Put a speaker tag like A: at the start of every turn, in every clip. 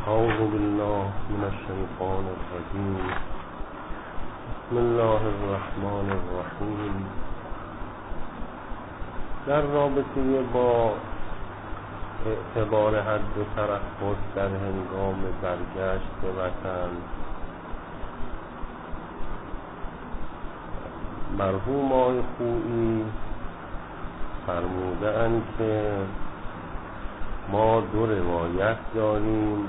A: أعوذ بالله من الشيطان الرجيم. بسم الله الرحمن الرحیم. در رابطه با اعتبار حد ترخص در هنگام برگشت به وطن، مرحوم آقای خویی فرموده اند که ما دو روایت داریم.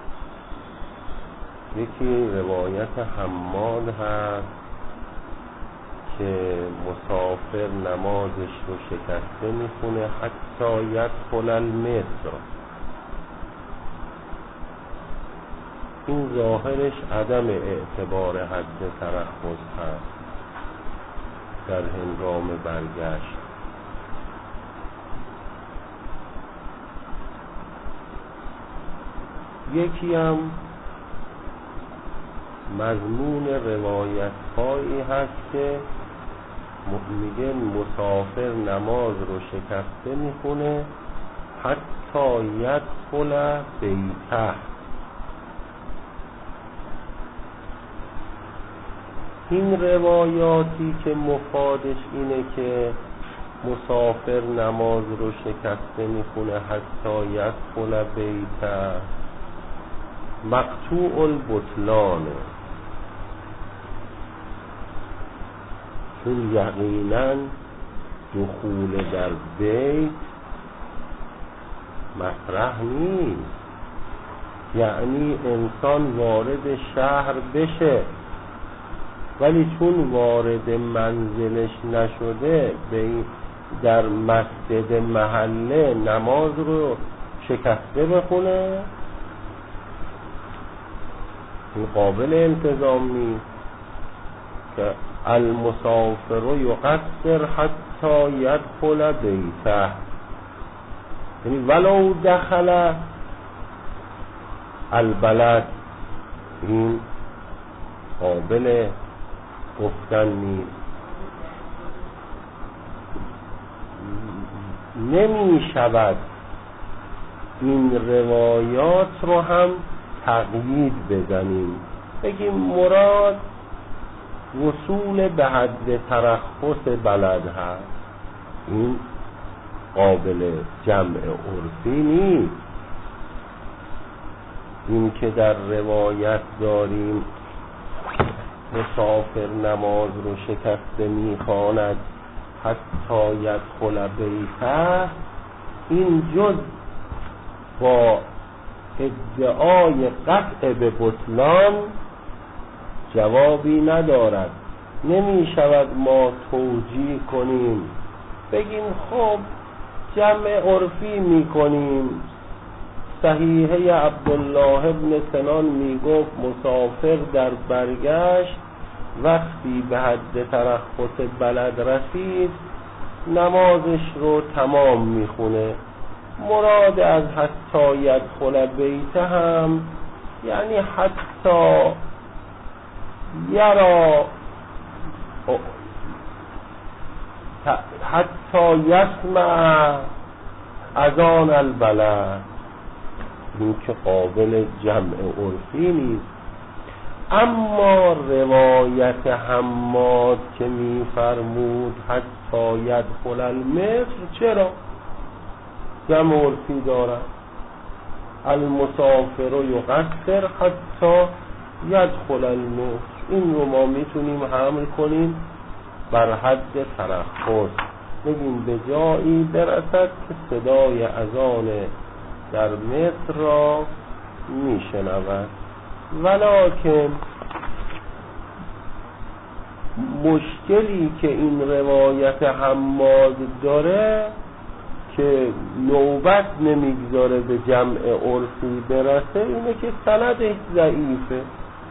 A: یکی روایت حماد هست که مسافر نمازش رو شکسته میخونه حتی یدخل المصر. این ظاهرش عدم اعتبار حد ترخص هست در هنگام برگشت. یکی هم مضمون روایت هایی هست که میگه مسافر نماز رو شکسته میخونه حتی یدخل بیته. این روایاتی که مفادش اینه که مسافر نماز رو شکسته میخونه حتی یدخل بیته، مقطوع البطلانه، چون یقینا دخول در بیت مطرح نیست. یعنی انسان وارد شهر بشه، ولی چون وارد منزلش نشده در مسجد محله نماز رو شکسته بخونه، این قابل التزام نیست. که المسافر یقصر حتی یدخل بیته، یعنی ولو دخل البلد، این قابل گفتن نیست. نمی شود این روایات رو هم تقیید بزنیم، بگیم مراد وصول به حد ترخص بلد هست. این قابل جمع عرفی نیست. این که در روایت داریم مسافر نماز رو شکسته میخواند حتی یدخل بیته، این جز با ادعای قطع به بطلان جوابی ندارد. نمی شود ما توجیه کنیم بگیم خب جمع عرفی می کنیم. صحیحه عبدالله ابن سنان می گفت مسافر در برگشت وقتی به حد ترخص بلد رسید نمازش رو تمام می خونه. مراد از حتی یدخل بیته هم یعنی حتی یرا، حتی یسمع اذان البلد، این که قابل جمع عرفی نیست. اما روایت حماد که می فرمود حتی یدخل المصر چرا جمع عرفی دارد؟ المسافر یقصر حتی یدخل المصر، این رو ما میتونیم حمل کنیم بر حد ترخص، بگیم به جایی برسد که صدای اذان در مصر را میشنود. ولکن مشکلی که این روایت حماد داره که نوبت نمیگذاره به جمع عرفی برسه، اینه که سندش ضعیفه.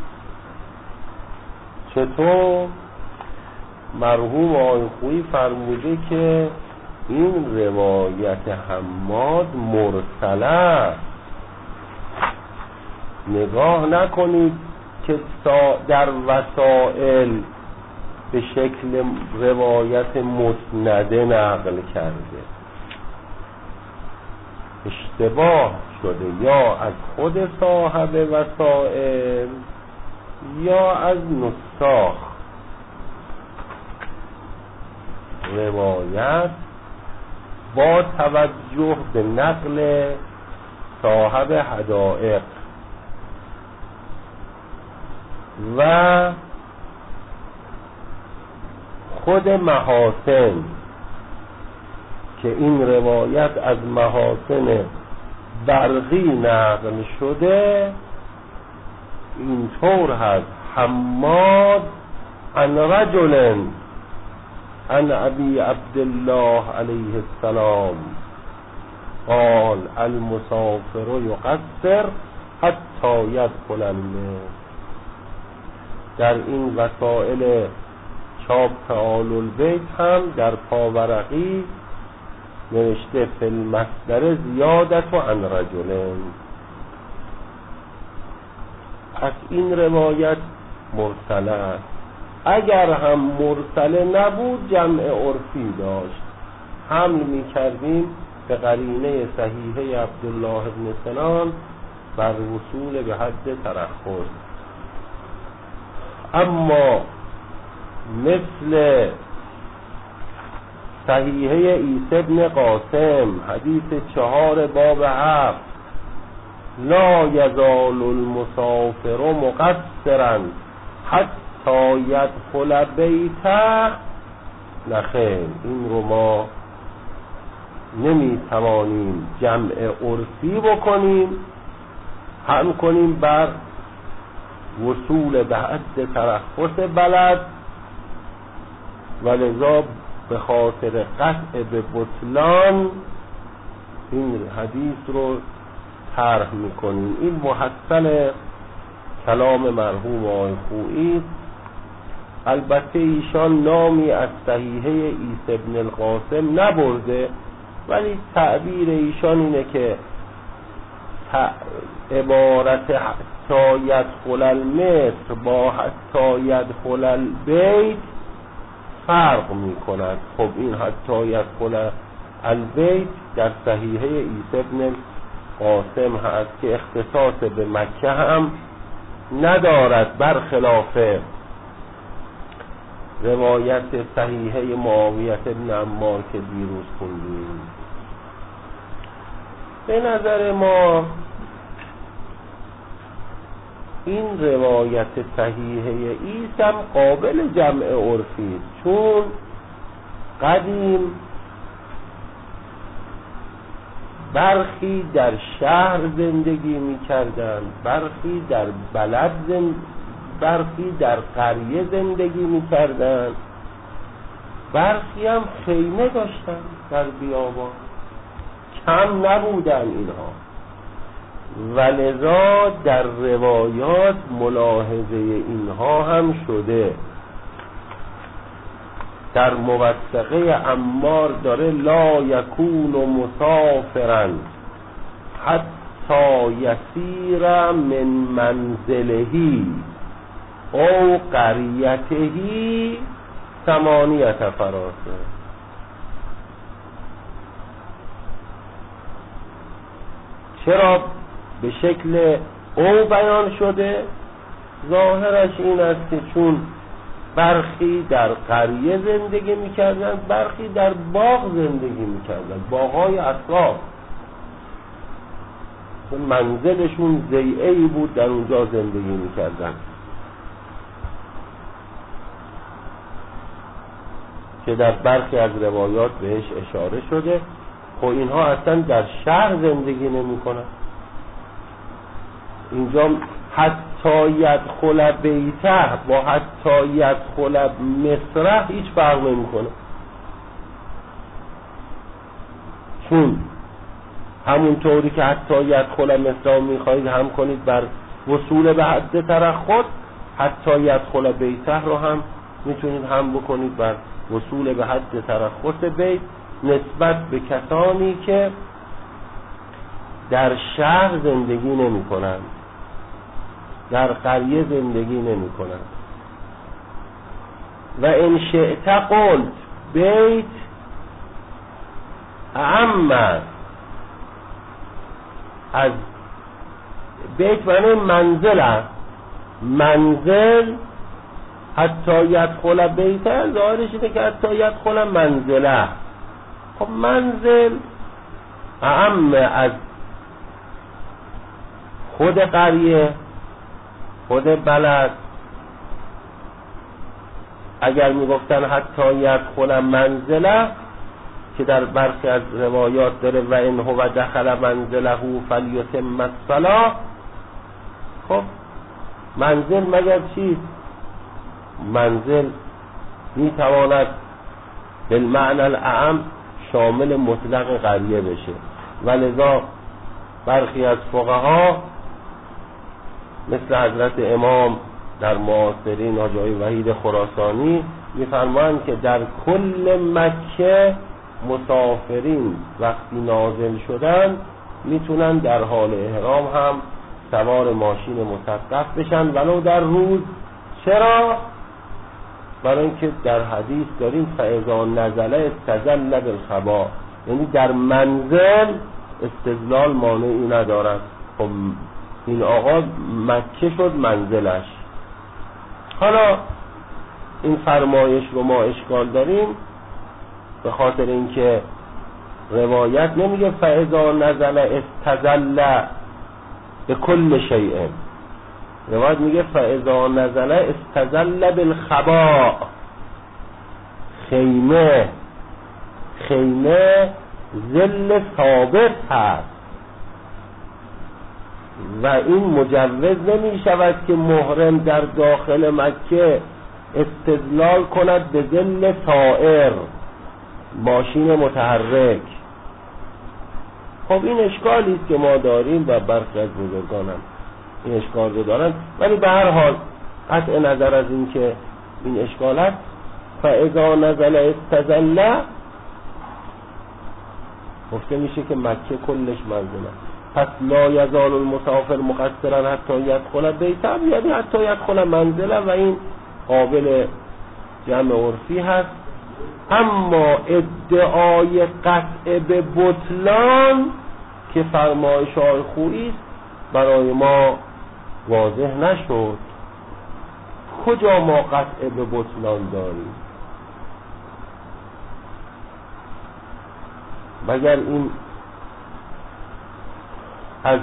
A: چطور؟ مرحوم آقای خویی فرموده که این روایت حماد مرسله. نگاه نکنید که در وسائل به شکل روایت مسنده نقل کرده، اشتباه شده یا از خود صاحب وسائل یا از نساخ. روایت با توجه به نقل صاحب حدائق و خود محاسن که این روایت از محاسن برقی نقل شده، اینطور هست: حماد عن رجل عن ابی عبدالله علیه السلام قال المسافر یقصر حتی یدخل المسجد. در این وسائل چاپ تعال البیت هم در پاورقی نوشته فی المصدر زیادت عن رجل. پس این روایت مرسله است. اگر هم مرسله نبود جمع عرفی داشت، حمل می کردیم به قرینه صحیحه عبدالله بن سنان بر وصول به حد ترخص. اما مثل صحیحه عیسی بن قاسم حدیث 4 باب 7 لا یزال المسافر مقصرا حتی یدخل بیته، نخیر، این رو ما نمی توانیم جمع عرفی بکنیم، هم کنیم بر وصول به حد ترخص بلد، ولذا به خاطر قطع به بطلان این حدیث رو طرح میکنیم. این محصل کلام مرحوم آقای خویی. البته ایشان نامی از صحیحه عیسی بن القاسم نبرده، ولی تعبیر ایشان اینه که عبارت حتی یدخل المصر با حتی یدخل البیت فرق می کند. خب این حتی یدخل البیت در صحیحه عیسی بن قاسم هست که اختصاص به مکه هم ندارد، برخلاف روایت صحیحه معاویه بن عمار که دیروز خوندیم. به نظر ما این روایت صحیحه عیسی هم قابل جمع عرفی است، چون قدیم برخی در شهر زندگی می‌کردند، برخی در بلد برخی در قریه زندگی می‌کردند، برخی هم خیمه داشتند در بیابان، کم نبودن اینها. ولذا در روایات ملاحظه اینها هم شده. در موثقه عمار داره لا یکون مسافرا حتی یسیر من منزلهی او قریتهی 8 فراسه. چرا به شکل او بیان شده؟ ظاهرش این است که چون برخی در قریه زندگی میکردن، برخی در باغ زندگی میکردن، باغ‌های اطراف، منزلشون ضیعه‌ای بود، در اونجا زندگی میکردن، که در برخی از روایات بهش اشاره شده. خب اینها اصلا در شهر زندگی نمیکنن. اینجا حتی یدخل بیته با حتی یدخل مصره هیچ فرق نمیکنه، چون همونطوری که حتی یدخل مصره میخواهید هم کنید بر وصول به حد ترخص، حتی یدخل بیته رو هم میتونید هم بکنید بر وصول به حد ترخص بیت، نسبت به کسانی که در شهر زندگی نمی کنند، در قریه زندگی نمی کنند. و ان شئت قلت بیت اعم از بیت معنی منزل است. منزل حتی یدخل بیته، ظاهرش اینه که حتی یدخل منزله. خب منزل اعم از خود قریه، خود بلد. اگر میگفتن حتی یدخل منزله که در برخی از روایات داره و ان هو دخل منزله فلیتم الصلاة، خب منزل مگر چیست؟ منزل میتواند بالمعنى الاعم شامل مطلق قریه بشه، ولذا برخی از فقها مثل حضرت امام در معاصرین حاجی وحید خراسانی میفرمایند که در کل مکه مسافرین وقتی نازل شدن میتونن در حال احرام هم سوار ماشین مصدف بشن ولو در روز. چرا؟ برای اینکه در حدیث داریم فاذا نزل استظل بالخبا، یعنی در منزل استظلال مانعی ندارد. خب این آقا مکه شد منزلش. حالا این فرمایش رو ما اشکال داریم به خاطر اینکه روایت نمیگه فاذا نزل استظل به کل شیء، روایت میگه فاذا نزل استظل بالخبا. خیمه ظل ثابت هست و این مجوز نمی شود که محرم در داخل مکه استظلال کند به ظل طائر، ماشین متحرک. خب این اشکالی است که ما داریم و برخی از بزرگان هم این اشکال رو دارن، ولی به هر حال قطع نظر از این که این اشکالات فاذا نزل استظل گفته میشه که مکه کلش منزله. پس لا یزال المسافر مقصرا حتی یدخل بیته، یعنی حتی یدخل منزله و این قابل جمع عرفی هست. اما ادعای قطع به بطلان که فرمایش های خویی است برای ما واضح نشد. کجا ما قطع به بطلان داریم؟ مگر این از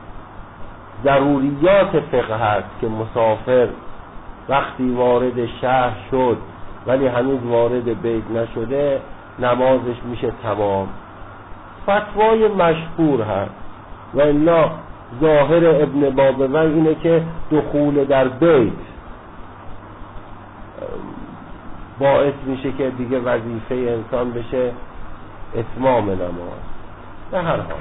A: ضروریات فقه هست که مسافر وقتی وارد شهر شد ولی هنوز وارد بیت نشده نمازش میشه تمام. فتوای مشهور هست و الا ظاهر ابن بابوی اینه که دخول در بیت باعث میشه که دیگه وظیفه انسان بشه اتمام نماز. به هر حال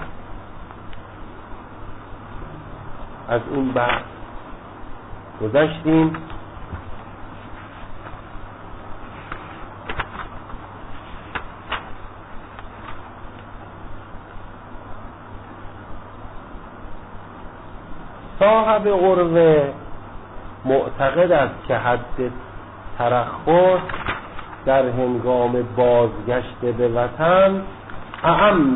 A: از اون بحث گذشتیم. صاحب عروه معتقد است که حد ترخص در هنگام بازگشت به وطن اعم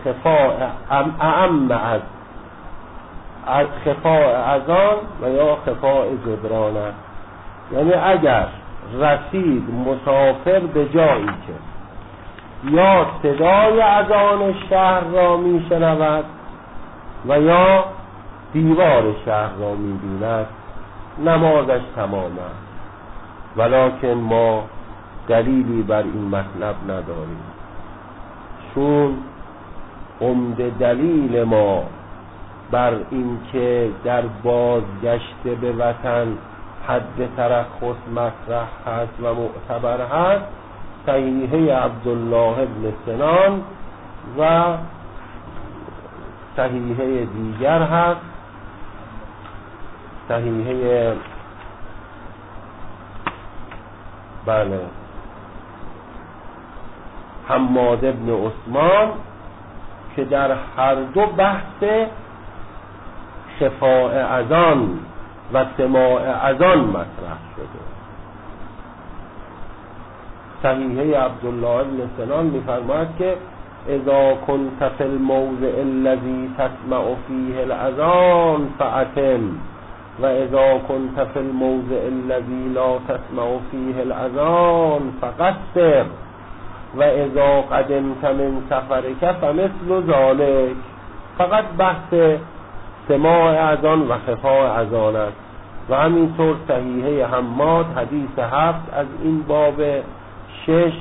A: از خفاء اذان و یا خفاء جبران است. یعنی اگر رسید مسافر به جایی که یا صدای اذان شهر را می شنود و یا دیوار شهر را می بیند نمازش تمام است، ولکن ما دلیلی بر این مطلب نداریم، چون عمده دلیل ما بر این که در بازگشت به وطن حد ترخص مطرح هست و معتبر هست صحیحه عبدالله ابن سنان و صحیحه دیگر هست، صحیحه بله حماد ابن عثمان که در هر دو بحث شفاء اذان و سماع اذان مطرح شده. صحیحه عبدالله ابن سنان می‌فرماید که اذا كنت في الموضع الذي تسمع فيه الاذان فأتم و اذا كنت في الموضع الذي لا تسمع فيه الاذان فقصر و اذا قدمت من سفرك فمثل ذلك. فقط بحث سماع اذان و خفاء اذان است. و همینطور صحیحه حماد حدیث 7 از این باب 6،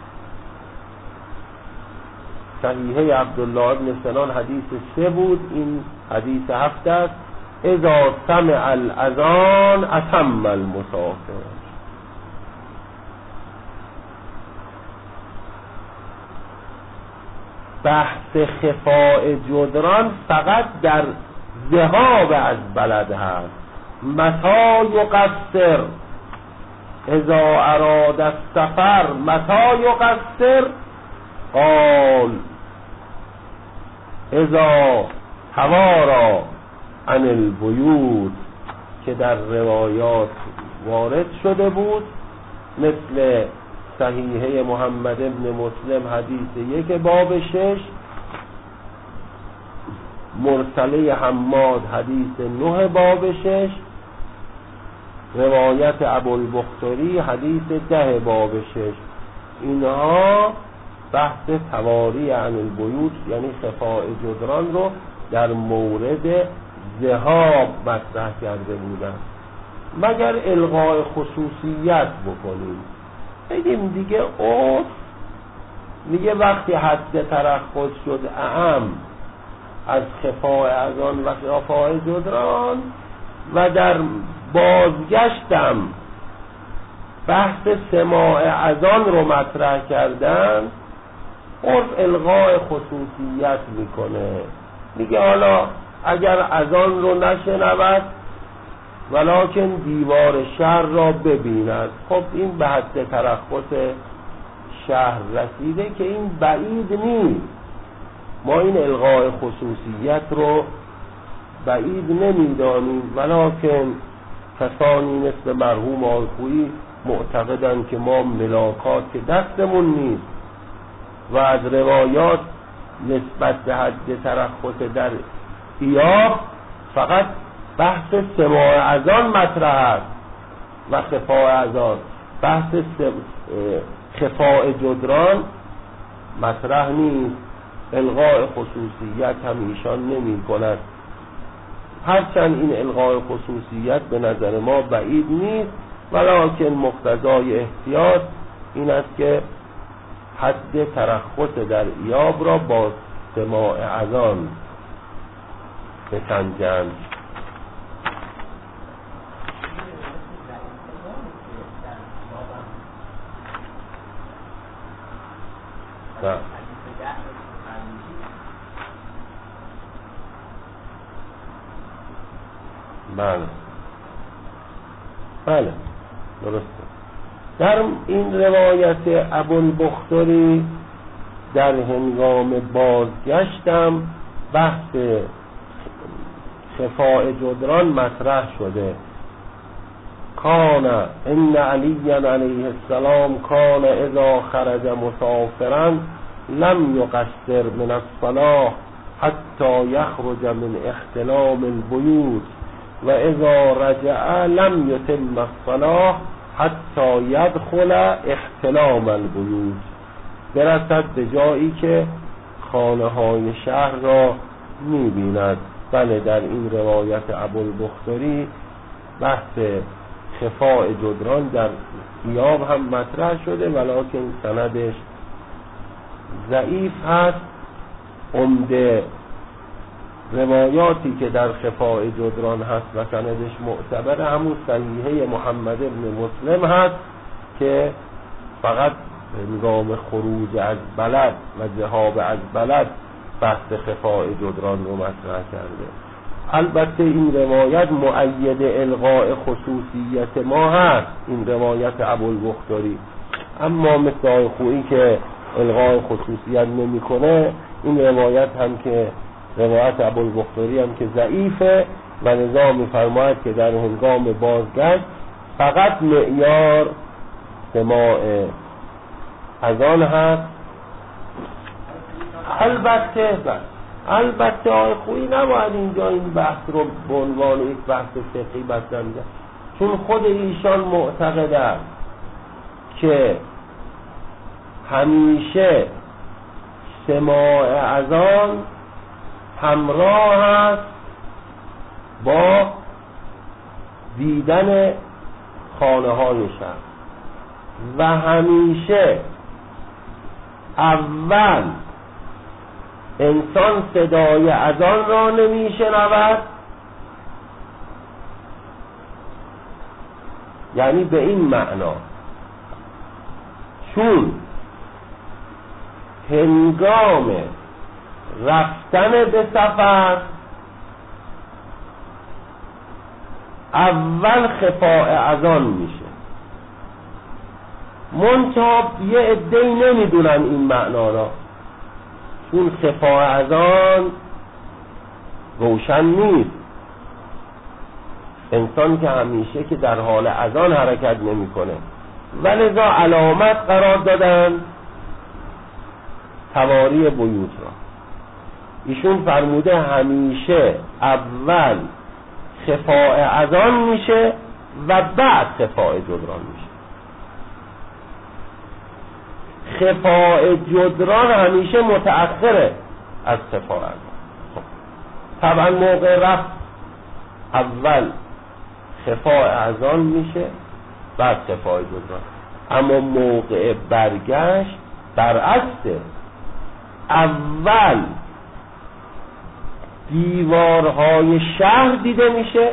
A: صحیحه عبدالله بن سنان حدیث 3 بود، این حدیث 7 است. اذا سمع الاذان اتم المسافر. بحث خفاء جدران فقط در ذهاب از بلد هست. متى یقصر اذا اراد السفر متى یقصر قال اذا توارا عن البیوت، که در روایات وارد شده بود، مثل صحیحه محمد ابن مسلم حدیث 1 باب 6، مرسله حماد حدیث 9 باب 6، روایت ابوالبختری حدیث 10 باب 6. اینها بحث تواری عن البیوت یعنی خفاء جدران رو در مورد ذهاب مطرح کرده بودن. مگر الغاء خصوصیت بکنیم بگیم دیگه او میگه وقتی حد ترخص شد اعم از خفاء اذان و خفاء جدران و در بازگشتم بحث سماع اذان رو مطرح کردن، عرف الغاء خصوصیت میکنه. میگه حالا اگر اذان رو نشنود ولکن دیوار شهر را ببیند، خب این به حد ترخص شهر رسیده که این بعید نیست. ما این الغاء خصوصیت رو بعید نمیدانیم، ولکن کسانی مثل مرحوم آلخویی معتقدن که ما ملاکات که دستمون نیست و از روایات نسبت به حد ترخص در ایاب فقط بحث سماع اذان مطرح است و خفاء اذان، بحث خفاء جدران مطرح نیست. الغاء خصوصیت هم ایشان نمی کند، هرچند این الغاء خصوصیت به نظر ما بعید نیست، ولکن مقتضای احتیاط این است که حد ترخص در ایاب را با سماع اذان بسنجند. بله درسته. در این روایت ابوالبختری در هنگام بازگشتم بحث خفاء جدران مطرح شده. کان ان علی علیه السلام کان اذا خرج مسافرا لم یقصر من الصلاة حتی یخرج من احتلام البیوت و اذا رجع لم یتم الصلاة حتی یدخل احتلام البیوت، برسد به جایی که خانه های شهر را می‌بیند. بله در این روایت ابوالبختری بحث خفاء جدران در ایاب هم مطرح شده، ولکن سندش ضعیف هست. عمده روایاتی که در خفاء جدران هست و سندش معتبر همون صحیحه محمد ابن مسلم هست که فقط هنگام خروج از بلد و ذهاب از بلد بحث خفاء جدران رو مطرح کرده. البته این روایت مؤید الغاء خصوصیت ما هست، این روایت ابوالبختری، اما مثل آلخویی که الغاء خصوصیت نمیکنه، این روایت هم که روایت ابوالبختری هم که ضعیفه و لذا می‌فرماید که در هنگام بازگشت فقط معیار سماع اذان هست. البته آقای خویی نباید اینجا این بحث رو به عنوان یک بحث فقهی مطرح می‌کنه، چون خود ایشان معتقد است که همیشه سماع اذان همراه است با دیدن خانه های شهر و همیشه اول انسان صدای اذان را نمی شنود، یعنی به این معنا چون هنگام رفتن به سفر اول خفاء اذان میشه، منتها یه عده‌ای نمیدونن این معنا را، چون خفاء اذان روشن نیست. انسان که همیشه که در حال اذان حرکت نمیکنه و لذا علامت قرار دادن تواری بیوت را. ایشون فرموده همیشه اول خفاء اذان میشه و بعد خفاء جدران میشه. خفاء جدران همیشه متأخره از خفاء اذان. طبعا موقع رفت اول خفاء اذان میشه بعد خفاء جدران، اما موقع برگشت برعکسه، اول دیوارهای شهر دیده میشه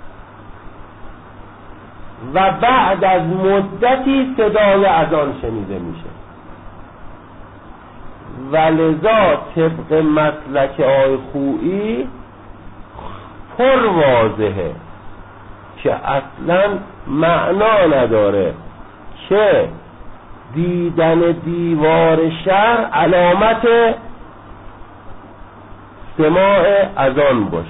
A: و بعد از مدتی صدای اذان شنیده میشه و لذا طبق مسلک آقای خویی پر واضحه که اصلا معنا نداره که دیدن دیوار شهر علامت سماع اذان باشه.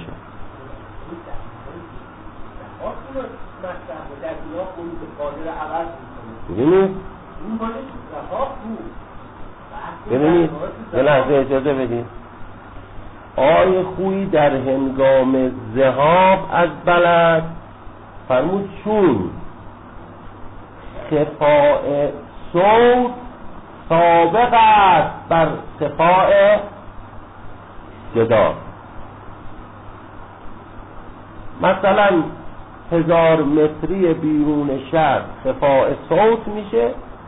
A: ببینید یه لحظه اجازه بدید. آقای خویی در هنگام ذهاب از بلد فرمود چون خفاء صوت سابق است بر خفاء صدا. مثلا 1000 متری بیرون شهر خفاء صوت میشه،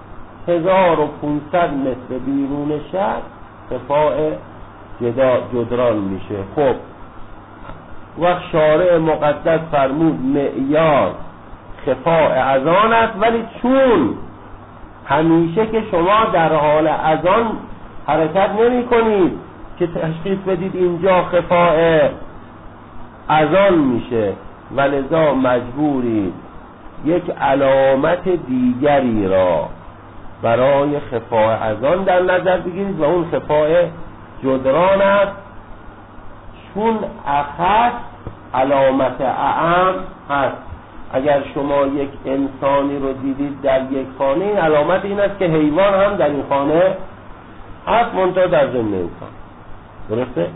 A: 1500 متر بیرون شهر خفاء جدران میشه. خب وقت شارع مقدس فرمود معیار خفاء اذان است، ولی چون همیشه که شما در حال اذان حرکت نمی کنید که تشخیص بدید اینجا خفاء اذان میشه و لذا مجبورید یک علامت دیگری را برای خفاء اذان در نظر بگیرید و اون خفاء جدران است، چون اخص علامت اعم هست. اگر شما یک انسانی رو دیدید در یک خانه، این علامت این است که حیوان هم در این خانه هست، منتها در ضمن انسان. درسته؟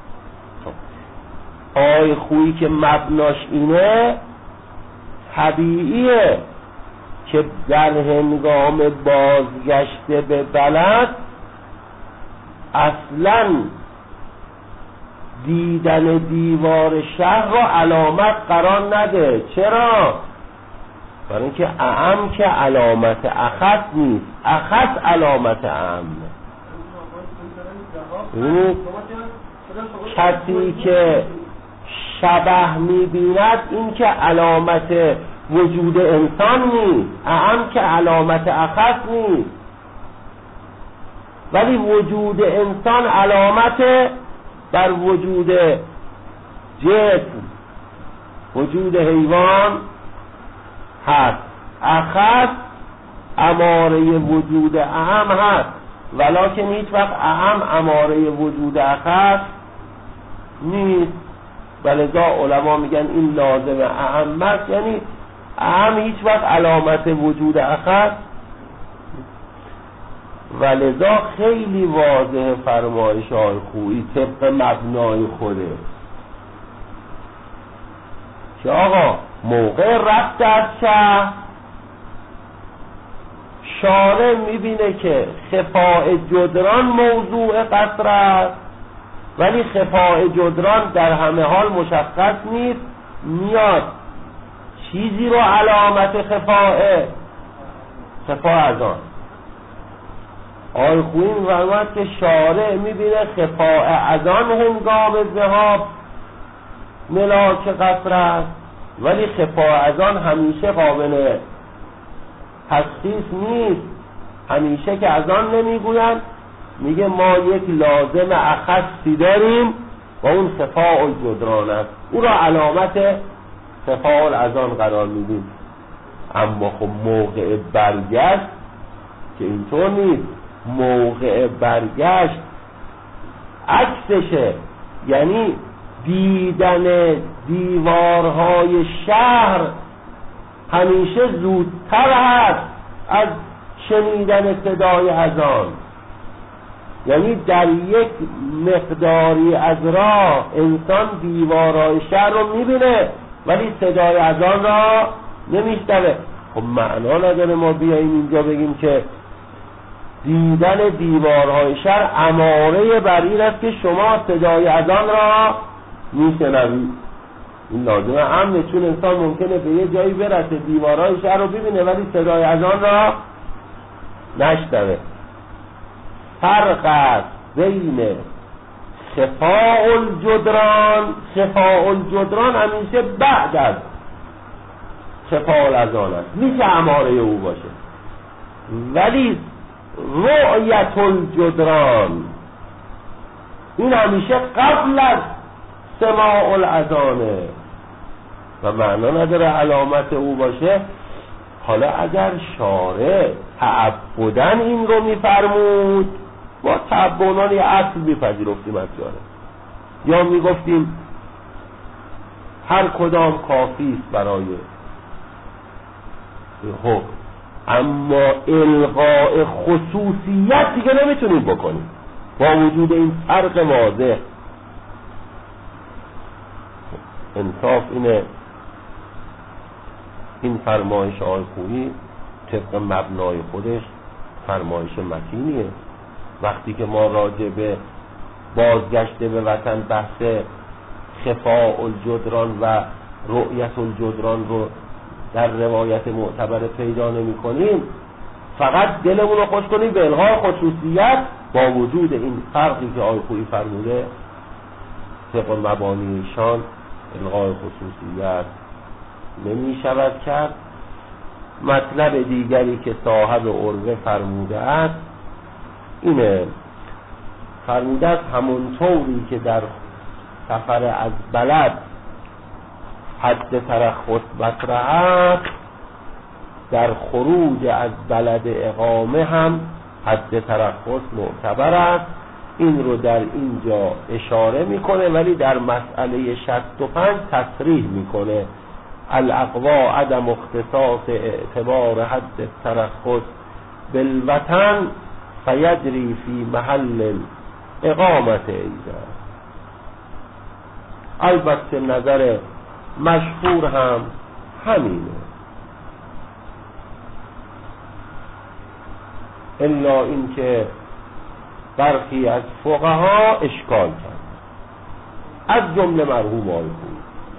A: آقای خویی که مبناش اینه، طبیعیه که در هنگام بازگشت به بلد اصلاً دیدن دیوار شهر را علامت قرار نده. چرا؟ برای اینکه اعم که علامت اخص نیست، اخص علامت اعمه. کسی که شبح می‌بیند این که علامت وجود انسان نیست، اعم که علامت اخص نیست، ولی وجود انسان علامت بر وجود جسم، وجود حیوان هست. اخص اماره وجود اهم هست، ولکن هیچ وقت اهم اماره وجود اخص نیست. ولذا علما میگن این لازم اهم است، یعنی اهم هیچ وقت علامت وجود اخص. و لذا خیلی واضح فرمایش های خویی طبق مبنای خوده که آقا موقع رفت از شهر شارع میبینه که خفاء جدران موضوع قصر است، ولی خفاء جدران در همه حال مشخص نیست، میاد چیزی رو علامت خفاء از آن آقای خویی می‌فرماید که شارع میبینه خفاء از آن هنگام ذهاب ملاک قصر است، ولی خفاء از آن همیشه قابل تشخیص نیست. همیشه که از آن نمیگویند، میگه ما یک لازم اخصی داریم و اون خفاء الجدران است، او را علامت خفاء الازان قرار میدیم. اما خب موقع برگشت که اینطور نیست، موقع برگشت عکسشه، یعنی دیدن دیوارهای شهر همیشه زودتر هست از شنیدن صدای اذان. یعنی در یک مقداری از راه انسان دیوارهای شهر رو میبینه ولی صدای اذان را نمیشنوه. خب معنا نداره ما بیاییم اینجا بگیم که دیدن دیوارهای شهر اماره بر این است که شما صدای اذان را میشنوید. این لازمه امنه، چون انسان ممکنه به یه جایی برسه دیوارهای شهر رو ببینه ولی صدای اذان را نشنوه. فرق است بین خفاء الجدران همیشه بعد از خفاء الاذان است، میشه اماره او باشه، ولی رؤیت الجدران این همیشه قبل از سماع الاذانه و معنا نداره علامت او باشه. حالا اگر شارع تعبداً این رو میفرمود، با تعبداً یه اصل میپذیرفتیم از جاره، یا میگفتیم هر کدام کافی است برای حکم، اما الغاء خصوصیت دیگه نمیتونیم بکنیم با وجود این فرق واضح. انصاف اینه این فرمایش آقای خویی طبق مبنای خودش فرمایش متینیه. وقتی که ما راجع به بازگشت به وطن بحث خفاء الجدران و رؤیت الجدران رو در روایت معتبر پیدا نمی کنیم، فقط دلمون رو خوش کنیم به الغاء خصوصیت، با وجود این فرقی که آقای خویی فرموده طبق مبانی ایشان الغاء خصوصیت نمی شود کرد. مطلب دیگری که صاحب عروه فرموده است اینه، فرموده است همون طوری که در سفر از بلد حد ترخص مطرح است، در خروج از بلد اقامه هم حد ترخص معتبر است. این رو در اینجا اشاره میکنه ولی در مسئله 65 تصریح میکنه الاقوا عدم اختصاص اعتبار حد ترخص بالوطن فیجری فی محل اقامت ایضا. البته نظر مشهور هم همینه، الا اینکه برخی از فقها اشکال کرد، از جمله مرحوم آقای خویی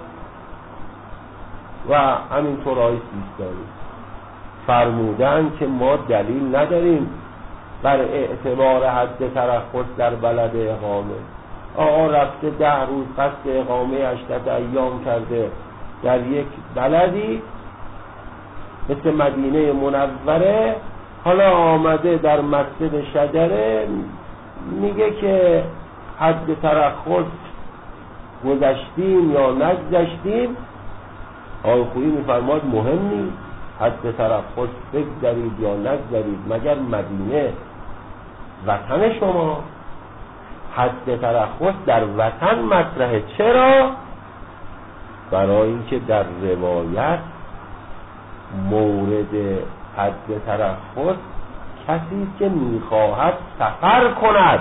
A: و همینطور آقای سیستانی فرمودن که ما دلیل نداریم بر اعتبار حد ترخص در بلد اقامه. آقا رفته 10 روز قصد اقامه 8 ایام کرده در یک بلدی مثل مدینه منوره، حالا آمده در مسجد شجره میگه که حد ترخص گذشتیم یا نگذشتیم. آقای خویی میفرماد مهم نیست حد ترخص بگذارید یا نگذارید، مگر مدینه وطن شما؟ حد ترخص در وطن مطرحه. چرا؟ برای اینکه در روایت مورد حد ترخص کسی که میخواهد سفر کند.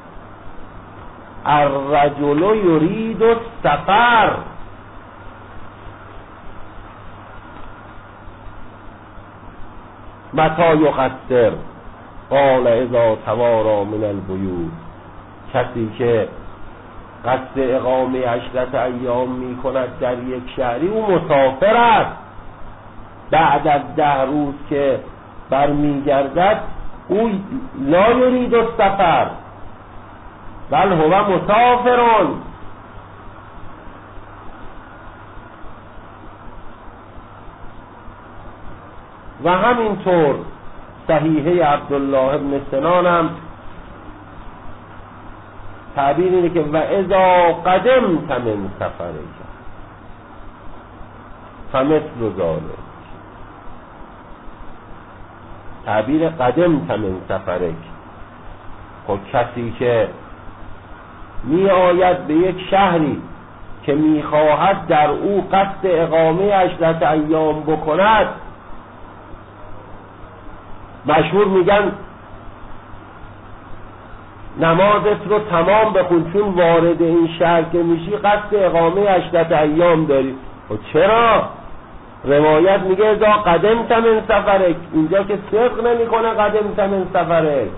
A: الرجل یرید السفر. متى یقصر؟ قال اذا توارا من البیوت. کسی که قصد اقامه 10 ایام می کند در یک شهری، او مسافر است. بعد از 10 روز که برمیگردد او لا یرید السفر بل هو مسافرون. و همینطور صحیحه عبدالله ابن سنان هم تعبیر اینه که و اذا قدمت من سفرک فمثل ذلک. تعبیر قدمت من سفرک، خب کسی که می آید به یک شهری که می خواهد در او قصد اقامه 10 ایام بکند، مشهور میگن نمازت رو تمام بخون چون وارد این شهر که میشی قصد اقامه 10 ایام داری. و چرا؟ روایت میگه اذا قدمت من سفرک، اینجا که صدق نمی کنه قدمت من سفرک.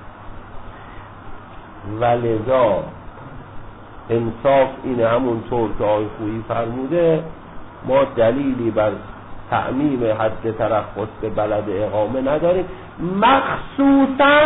A: ولذا انصاف اینه، همونطور که آقای خویی فرموده، ما دلیلی بر تعمیم حد ترخص به بلد اقامه نداریم، مخصوصا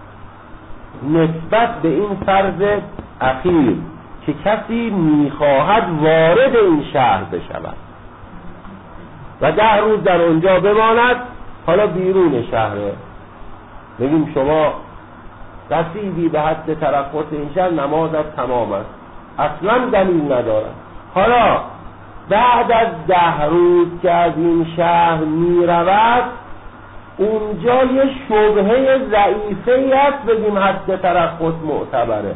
A: نسبت به این فرض اخیر که کسی میخواهد وارد این شهر بشود و 10 روز در اونجا بماند. حالا بیرون شهره، بگیم شما رسیدی به حد ترخص این شهر، نمازت تمام است، اصلا دلیل ندارد. حالا بعد از 10 روز که از این شهر می رود، اونجا یه شبهه ضعیفه است بگیم حد ترخص معتبره،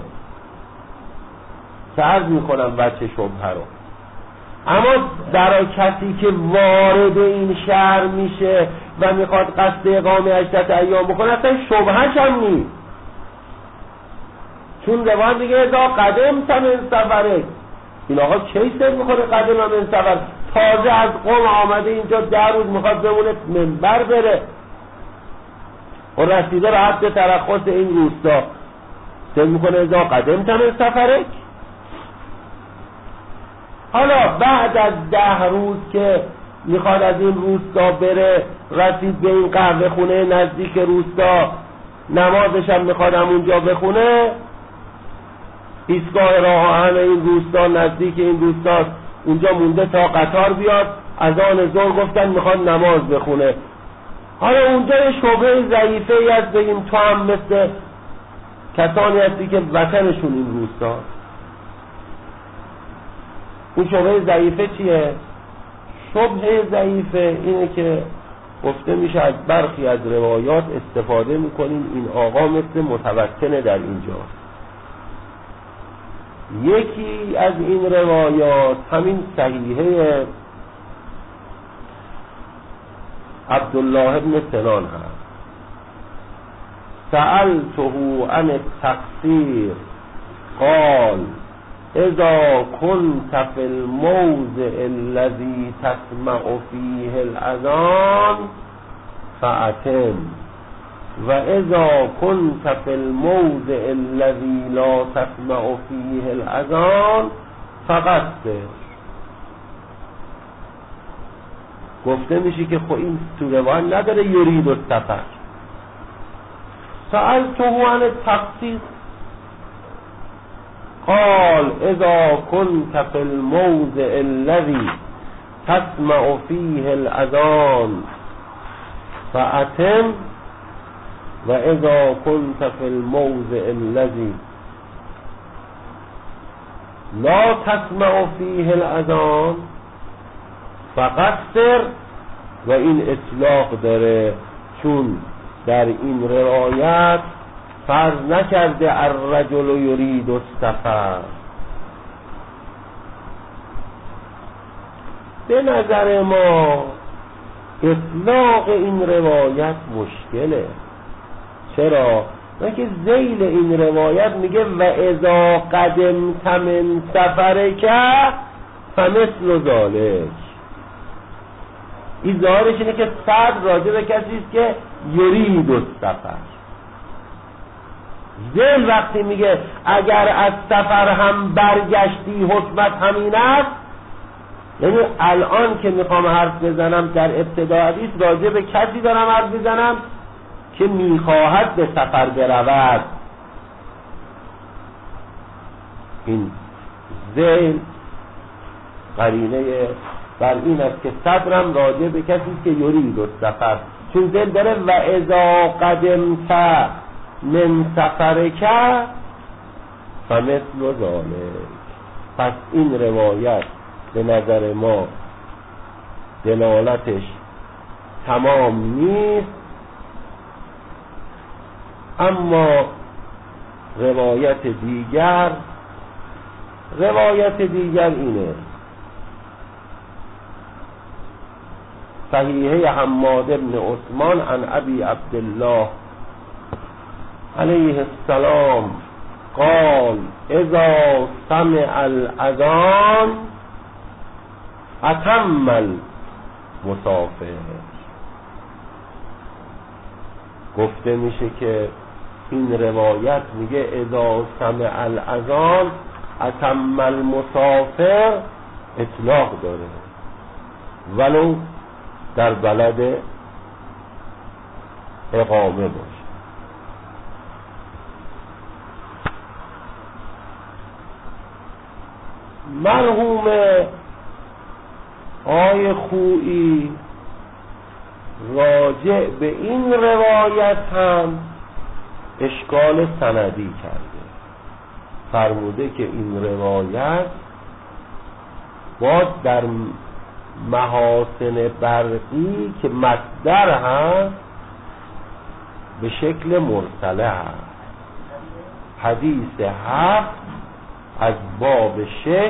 A: که عرض می کنم بچه شبهه رو. اما برای کسی که وارد این شهر میشه و میخواد قصد اقامه 10 ایام بکنه، اصلا شبهش هم نیست، چون روان دیگه اذا قدمت من سفرک. این آقا کی سر میخوره قدم من سفر؟ تازه از قم آمده اینجا 10 روز میخواد بمونه منبر بره و رسیده به حد ترخص این روستا، سر میکنه اذا قدمت من سفرک. حالا بعد از 10 روز که میخواد از این روستا بره، رسید به این قهوه خونه نزدیک روستا، نمازش هم میخواد همونجا بخونه، ایستگاه راه آهن این روستا نزدیک این روستاست، اونجا مونده تا قطار بیاد، از آن ظهر گفتن میخواد نماز بخونه. حالا اونجا یه شبهه ضعیفه ای هست، بگیم تو هم مثل کسانی هستی که وطنشون این روستا. اون شبهه ضعیفه چیه؟ شبهه ضعیفه اینه که گفته میشه از برخی از روایات استفاده میکنیم این آقا مثل متوکل در اینجا. یکی از این روایات همین صحیحه عبدالله ابن سنان هست. سألته عن التقصیر قال اذا كنت في الموضع الذي تسمع فيه الأذان فأتم وإذا كنت في الموضع الذي لا تسمع فيه الأذان فقصر. گفته میشه که خب این تو روان نداره یرید السفر. سألته عن التقصیر قال اذا كنت في الموضع الذي تسمع فيه الأذان فأتم وإذا كنت في الموضع الذي لا تسمع فيه الأذان فقصر. و این اطلاق داره چون در این روایت فرض نکرده الرجل یرید السفر. به نظر ما اطلاق این روایت مشکله، چرا؟ که ذیل این روایت میگه و اذا قدمت من سفرک فمثل ذلک. این ظاهرش اینه که صدر راجع به کسی است که یرید السفر. ذیل وقتی میگه اگر از سفر هم برگشتی حکمت همین است، یعنی الان که میخوام حرف بزنم در ابتدا حدیث راجع به کسی دارم حرف بزنم که میخواهد به سفر برود. این ذیل قرینه بر این است که صبرم راجع به کسی که یرید السفر، چون ذیل داره و اذا قدمت من سفرک فمثل ذلک. پس این روایت به نظر ما دلالتش تمام نیست، اما روایت دیگر اینه. صحیحه حماد بن عثمان عن ابی عبدالله علیه السلام قال اذا سمع الاذان اتم المسافر. گفته میشه که این روایت میگه اذا سمع الاذان اتم المسافر اطلاق داره، ولو در بلد اقامه باشه. مرحوم آقای خویی راجع به این روایت هم اشکال سندی کرده. فرموده که این روایت باید در محاسن برقی که مصدر هست به شکل مرسله هست. حدیث 7 از باب 6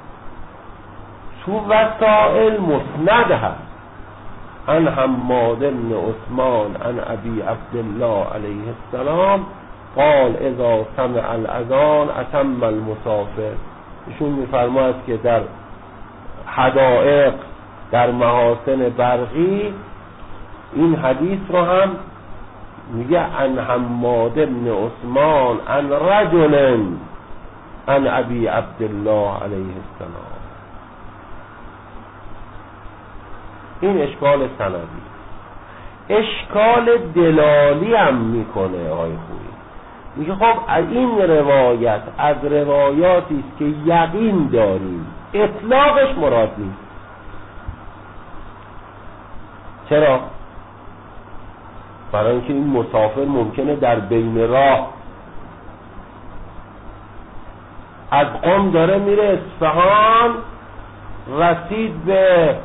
A: تو وسائل مسند هست. عن حماد بن عثمان عن ابی عبدالله علیه السلام قال اذا سمع الاذان اتم المسافر. ایشون میفرماید که در حدائق در محاسن برقی این حدیث رو هم میگه عن حماد بن عثمان عن رجل عن ابی عبدالله علیه السلام. این اشکال سندی. اشکال دلالی هم میکنه آقای خویی. میگه خب این روایت از روایاتی است که یقین داریم اطلاقش مراد نیست. چرا؟ برای اینکه این مسافر ممکنه در بین راه از قم داره میره اصفهان، رسید به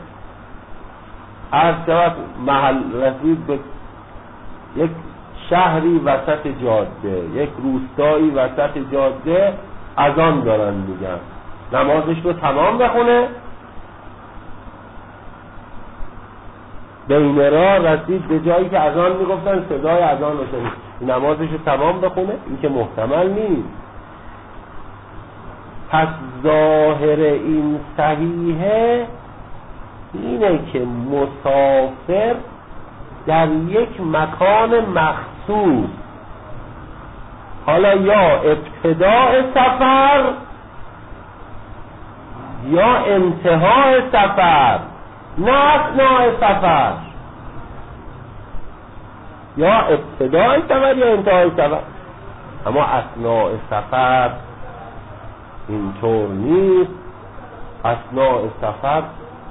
A: رسید به یک شهری وسط جاده، یک روستایی وسط جاده، اذان دارن میگن، نمازش رو تمام بخونه. بین راه رسید به جایی که اذان میگفتن، صدای اذان رو شنید، نمازش رو تمام بخونه. این که محتمل نیست. پس ظاهر این صحیحه اینه که مسافر در یک مکان مخصوص، حالا یا ابتداء سفر یا انتهای سفر، نه اثناء سفر، یا ابتداء سفر یا انتهای سفر. اما اثناء سفر اینطور نیست. اثناء سفر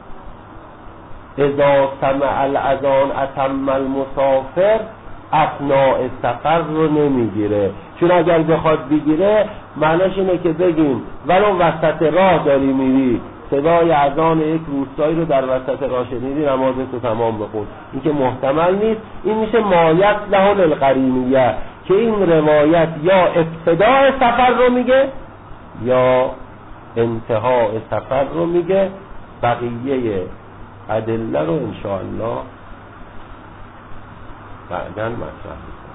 A: اذا سمع الاذان اتم المسافر اثناء سفر رو نمیگیره، چون اگر بخواد بگیره معناش اینه که بگیم ولو وسط راه داری میری صدای اذان یک روستایی رو در وسط راه شنیدی، نمازت رو تمام بخون. این که محتمل نیست. این میشه مایت له للقرینیه، که این روایت یا ابتداء سفر رو میگه یا انتهای سفر رو میگه. بقیه ادله رو انشاءالله بعداً مطرح